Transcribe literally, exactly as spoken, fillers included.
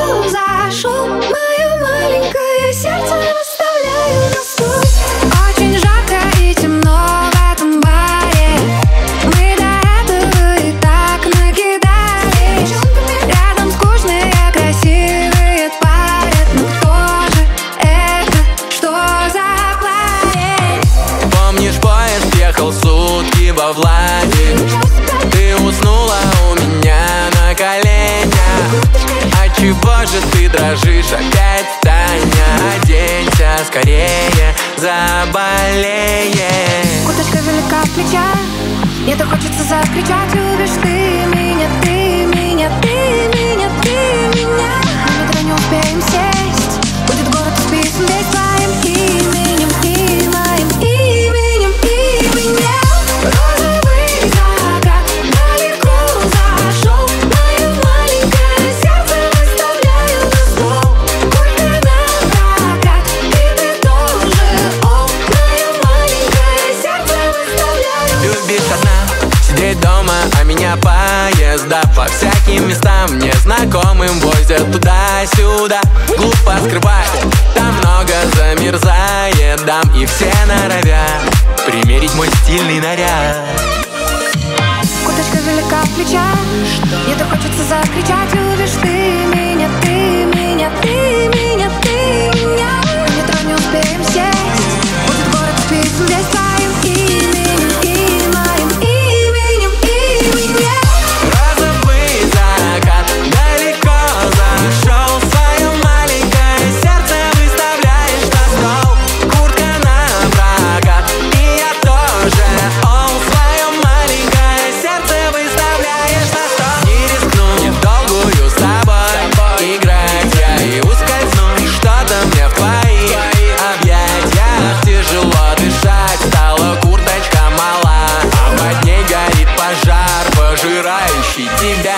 далеко зашел. Мое маленькое сердце выставляю на стол. Очень жарко и темно в этом баре. Мы до этого и так накидались. Рядом скучные, красивые парни. Ну кто же это? Что за парень? Помнишь, поезд ехал сутки во влаге. Ты уснула у меня на коленях. Отчего же ты дрожишь опять, Таня? Оденься скорее, заболеешь. Курточка велика в плечах, мне-то хочется закричать. Любишь ты меня, ты меня, ты меня, ты меня. На метро не успеем сесть, будет город исписан весь твоим именем и моим именем и меня. Розовый закат далеко зашел. Мое маленькое сердце выставляю на стол. Куртка на прокат, и ты тоже. О, мое маленькое сердце выставляю. Любишь одна сидеть дома, а меня поезда по всяким местам незнакомым возят туда-сюда. Глупо скрывать, там много замерзает дам, и все норовят примерить мой стильный наряд. Курточка велика в плечах, мне-то хочется закричать. Любишь ты меня, ты меня, ты меня, ты меня. На метро не успеем сесть, будет город исписан весь твоим именем и моим именем и меня. Розовый закат далеко зашел. Свое маленькое сердце выставляешь на стол. Куртка на прокат, и я тоже. О, свое маленькое сердце выставляешь на стол. Не рискну мне в долгую с тобой играть я и ускользну. Что-то мне в твоих объятиях тяжело дышать. Стала курточка мала, а под ней горит пожар, пожирающий тебя.